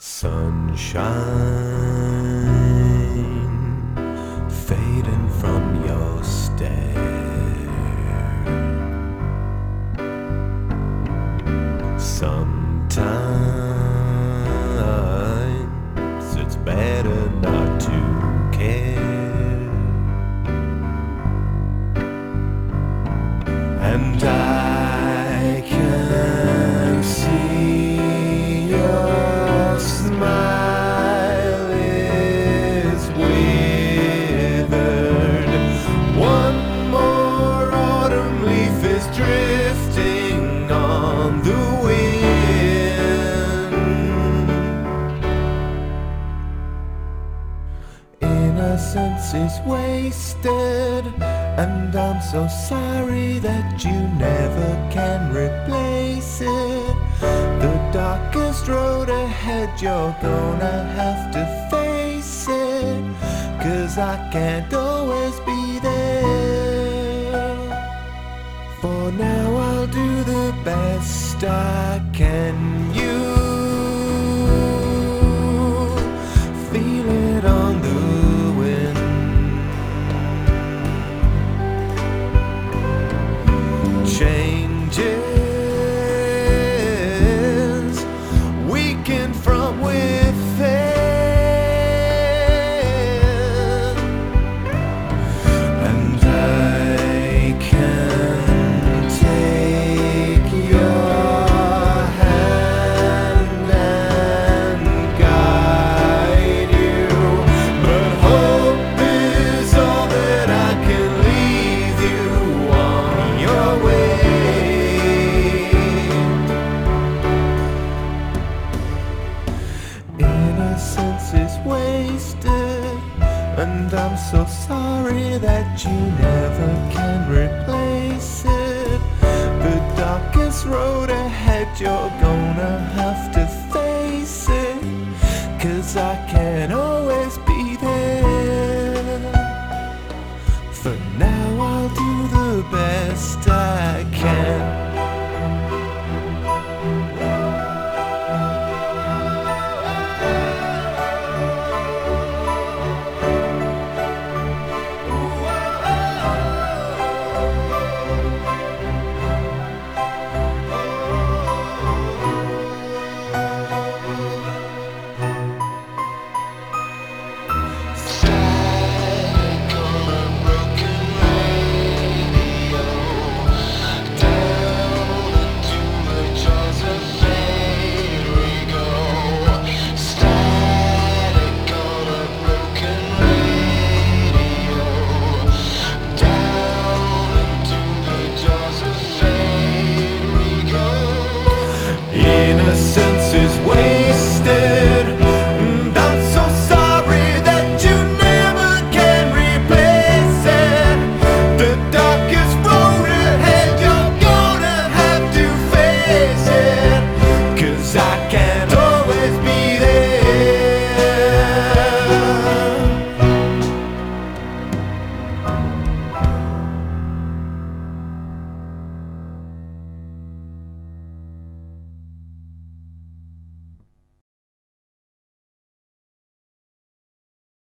Sunshine fading from your stare. Sometimes it's better not to care. And I can see your smile is withered. One more autumn leaf is drifting on the wind. Innocence is wasted, and I'm so sorry that you never can replace it. The darkest road ahead, you're gonna have to face it, 'cause I can't always be there. For now I'll do the best I can. You feel it on the wind. Changes weaken from within, and I can take your hand and guide you, but hope is all that I can leave you on your way. Innocence is wasted, and I'm so sorry that you never can replace it. The darkest road ahead, you're gonna have to face it, 'cause I can't always be there. For now I'll do the best I can.